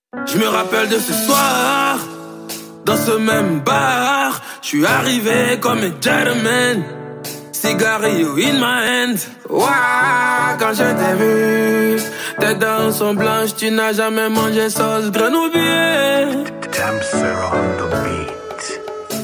Je me rappelle de ce soir, dans ce même bar, je suis arrivé comme un gentleman. Cigarillo in my hand. Ouah, quand je t'ai vu, tes dents sont blanches, tu n'as jamais mangé sauce grenouille. Damser on the beat.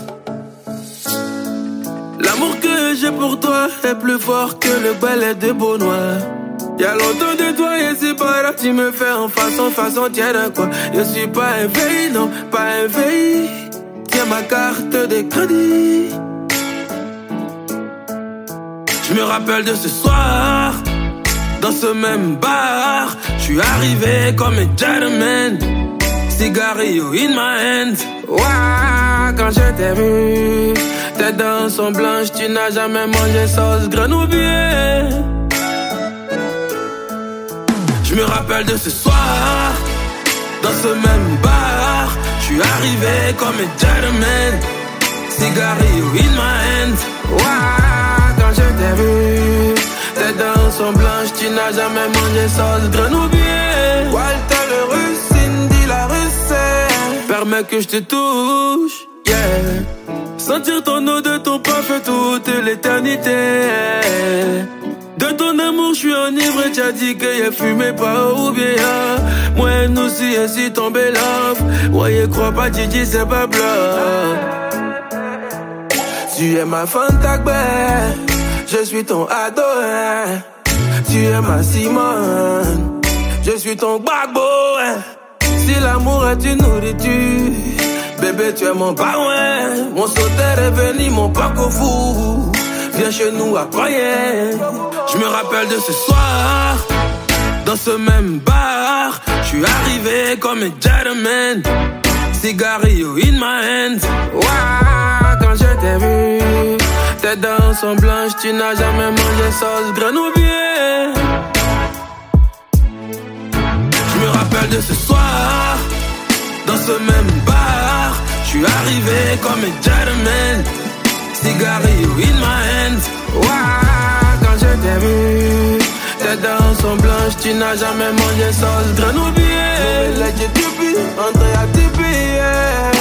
L'amour que j'ai pour toi est plus fort que le balai de Beaunois. Y'a longtemps de toi et c'est pas là, tu me fais en façon, tiens de quoi. Je suis pas éveillé, non, pas éveillé. Tiens ma carte de crédit. Je me rappelle de ce soir, dans ce même bar, je suis arrivé comme un gentleman. Cigarillo in my hand. Ouah, quand je t'ai vu, tes dents sont blanches, tu n'as jamais mangé sauce grenouille. Je me rappelle de ce soir, dans ce même bar, je suis arrivé comme un gentleman. Cigarillo in my hand. Ouah, quand je t'ai vu, tes dents sont blanches, tu n'as jamais mangé sauce grenouille. Walter le russe, Cindy la russe, permets que je te touche, yeah. Sentir ton eau de ton parfum toute l'éternité. De ton amour, je suis enivré, t'as dit que y'a fumé pas ou bien. Moi, nous si ainsi tombé love. Ouais, crois pas, tu dis c'est pas bluff. Tu es ma fantagbe, je suis ton ado, hein. Tu es ma Simone, je suis ton gbagbo, hein. Si l'amour est une nourriture, bébé tu es mon baouin. Mon sauteur est venu, mon paco fou. Viens chez nous à croyer. Je me rappelle de ce soir, dans ce même bar, je suis arrivé comme un gentleman. Cigarillo in my hand. Ouah, quand je t'ai vu, tes dents sont blanches, tu n'as jamais mangé sauce grenouille. Je me rappelle de ce soir, dans ce même bar, je suis arrivé comme un gentleman. Cigarillo in my hand. Ouah, quand je t'ai vu, tes dents sont blanches, tu n'as jamais mangé sauce grenouille. Let's get Andrea Tipi, yeah.